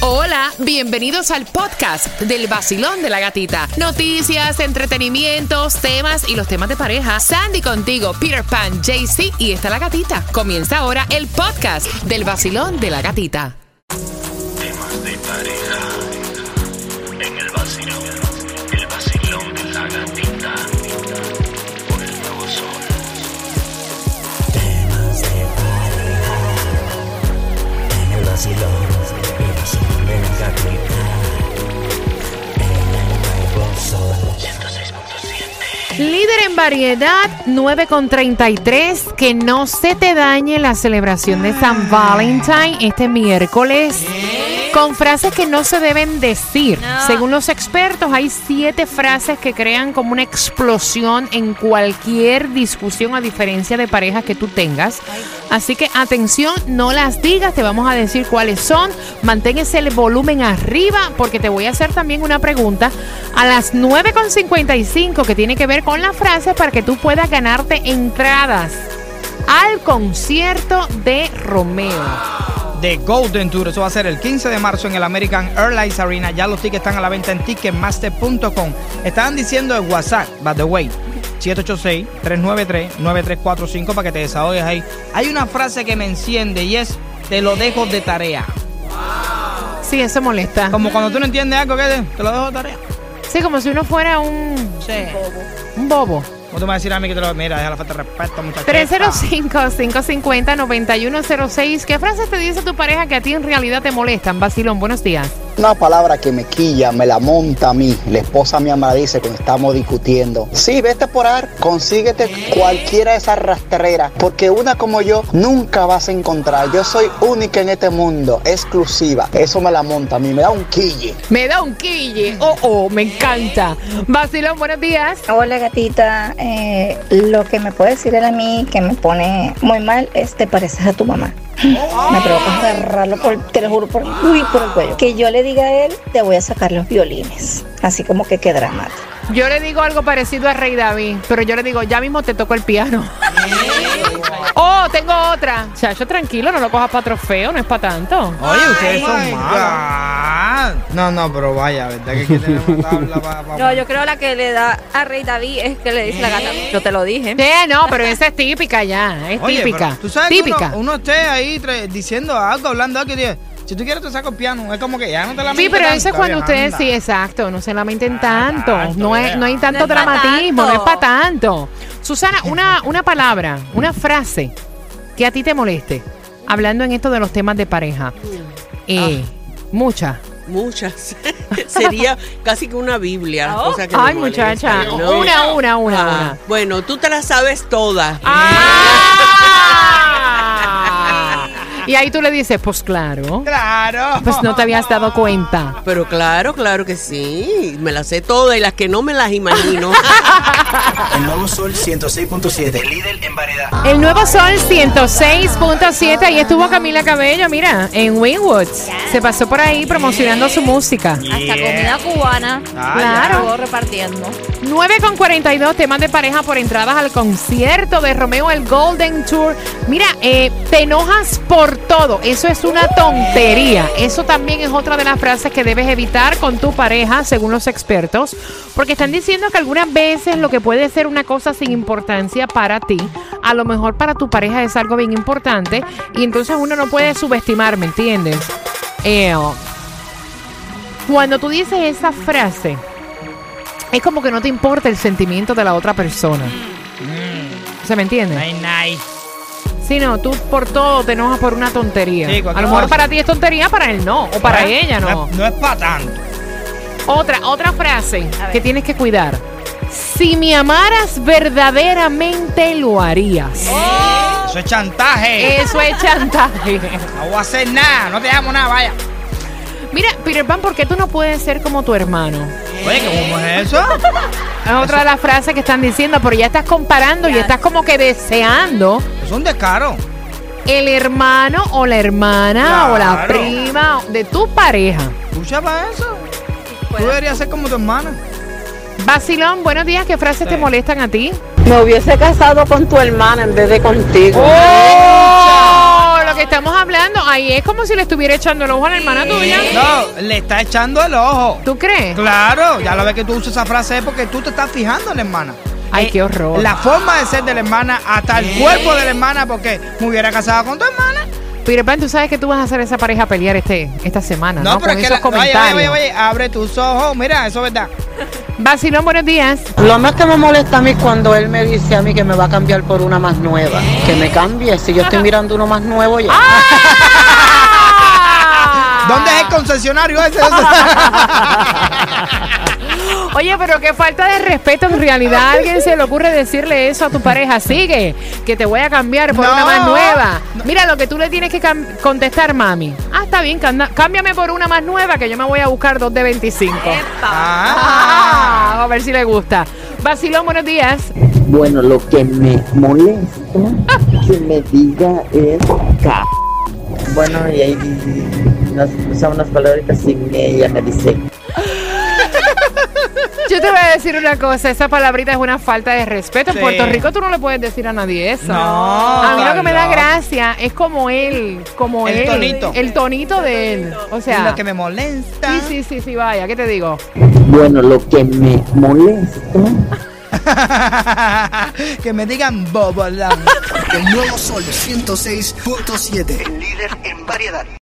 Hola, bienvenidos al podcast del Vacilón de la Gatita. Noticias, entretenimientos, temas y los temas de pareja. Sandy contigo, Peter Pan, JC y está la gatita. Comienza ahora el podcast del Vacilón de la Gatita. Temas de pareja en el vacilón de la Gatita por el Nuevo Sol. Temas de pareja en el vacilón de la Gatita en el Nuevo Sol 106.7. Líder en variedad, 9:33. Que no se te dañe la celebración de San Valentín este miércoles. Con frases que no se deben decir. No. Según los expertos, hay 7 frases que crean como una explosión en cualquier discusión a diferencia de parejas que tú tengas. Así que atención, no las digas, te vamos a decir cuáles son. Mantén ese volumen arriba porque te voy a hacer también una pregunta a las 9:55 que tiene que ver con la frase para que tú puedas ganarte entradas al concierto de Romeo. The Golden Tour, eso va a ser el 15 de marzo en el American Airlines Arena. Ya los tickets están a la venta en Ticketmaster.com. Estaban diciendo en WhatsApp, by the way, 786-393-9345 para que te desahogues ahí. Hay una frase que me enciende y es: te lo dejo de tarea. Sí, eso molesta. Como cuando tú no entiendes algo, ¿qué te lo dejo de tarea? Sí, como si uno fuera un bobo. ¿Cómo tú me vas a decir a mí que te lo... Mira, deja la falta de respeto, muchachos. 305-550-9106. ¿Qué frases te dice tu pareja que a ti en realidad te molestan? Vacilón, buenos días. Una palabra que me quilla, me la monta a mí. La esposa mía me la dice cuando estamos discutiendo. Sí, vete por ahí, consíguete cualquiera de esas rastreras, porque una como yo nunca vas a encontrar. Yo soy única en este mundo, exclusiva. Eso me la monta a mí, me da un quille. Me da un quille. Me encanta. Vacilón, buenos días. Hola, gatita. Lo que me puede decir él a mí que me pone muy mal es: te pareces a tu mamá. Me provoca agarrarlo, te lo juro, por el cuello. Que yo le diga a él: te voy a sacar los violines. Así como que qué dramático. Yo le digo algo parecido a Rey David, pero yo le digo: ya mismo te toco el piano. Tengo otra. Chacho, tranquilo, no lo cojas para trofeo, no es para tanto. Oye, ustedes son malos. No, pero vaya, ¿verdad que tenemos tabla para... No, yo creo la que le da a Rey David es que le dice la gata: yo te lo dije. Sí, no, pero esa es típica ya, es típica. Tú sabes típica. Que uno esté ahí diciendo algo, hablando algo, que si tú quieres te saco el piano, es como que ya no te lamentes. Sí, pero eso es cuando ustedes, sí, exacto, no se lamenten tanto. No hay tanto dramatismo, no es para tanto. Susana, una palabra, una frase que a ti te moleste, hablando en esto de los temas de pareja. Muchas. Sería casi que una Biblia. Cosa que ay, muchacha, ¿no? Una. Bueno, tú te la sabes todas. Y ahí tú le dices: pues claro. Pues no te habías dado cuenta. Pero claro que sí. Me las sé todas y las que no me las imagino. El Nuevo Sol 106.7, líder en variedad. El Nuevo Sol 106.7. Ahí estuvo Camila Cabello, mira, en Wynwoods. Se pasó por ahí promocionando su música. Hasta comida cubana. Claro. Estuvo repartiendo. 9:42, temas de pareja por entradas al concierto de Romeo, el Golden Tour. Mira, te enojas por todo. Eso es una tontería. Eso también es otra de las frases que debes evitar con tu pareja, según los expertos, porque están diciendo que algunas veces lo que puede ser una cosa sin importancia para ti, a lo mejor para tu pareja es algo bien importante, y entonces uno no puede subestimar, ¿me entiendes? Cuando tú dices esa frase, es como que no te importa el sentimiento de la otra persona. ¿Se me entiende? Nice. Sí, no, tú por todo te enojas por una tontería. Sí, a lo mejor para ti es tontería, para él no, o para ella no. No es para tanto. Otra frase que tienes que cuidar: si me amaras verdaderamente lo harías. Eso es chantaje. Eso es chantaje. No voy a hacer nada, no te amo nada, vaya. Mira, Peter Pan, ¿por qué tú no puedes ser como tu hermano? Oye, ¿cómo es eso? Es otra de las frases que están diciendo, pero ya estás comparando y estás como que deseando. Es un descaro. El hermano o la hermana o la prima de tu pareja. Escucha para eso. Tú deberías ser como tu hermana. Vacilón, buenos días. ¿Qué frases te molestan a ti? Me hubiese casado con tu hermana en vez de contigo. ¡Oh! Lo que estamos hablando, ahí es como si le estuviera echando el ojo a la hermana tuya. No, le está echando el ojo. ¿Tú crees? Claro, ya la vez que tú usas esa frase es porque tú te estás fijando en la hermana. Ay, qué horror. La forma de ser de la hermana, hasta el cuerpo de la hermana, porque me hubiera casado con tu hermana. Peter Pan, tú sabes que tú vas a hacer esa pareja pelear esta semana, ¿no? pero con es que esos comentarios. oye, abre tus ojos. Mira, eso es verdad. Vacilón, buenos días. Lo más que me molesta a mí es cuando él me dice a mí que me va a cambiar por una más nueva. Que me cambie, si yo estoy mirando uno más nuevo ya. ¿Dónde es el concesionario ese? Oye, pero qué falta de respeto en realidad. ¿A alguien se le ocurre decirle eso a tu pareja? Sigue, que te voy a cambiar por una más nueva. Mira, lo que tú le tienes que contestar, mami. Ah, está bien, cámbiame por una más nueva, que yo me voy a buscar 2 de 25. A ver si le gusta. Vacilón, buenos días. Bueno, lo que me molesta que me diga es bueno, y ahí usa unas palabritas sin ella me dice. Yo te voy a decir una cosa, esa palabrita es una falta de respeto. En Sí. Puerto Rico tú no le puedes decir a nadie eso. No, a mí lo que me da no. gracia es como él, El tonito. El tonito de él. O sea, Lo que me molesta. Sí, vaya, ¿qué te digo? Bueno, lo que me molesta que me digan bobolón. El nuevo Sol 106.7. El líder en variedad.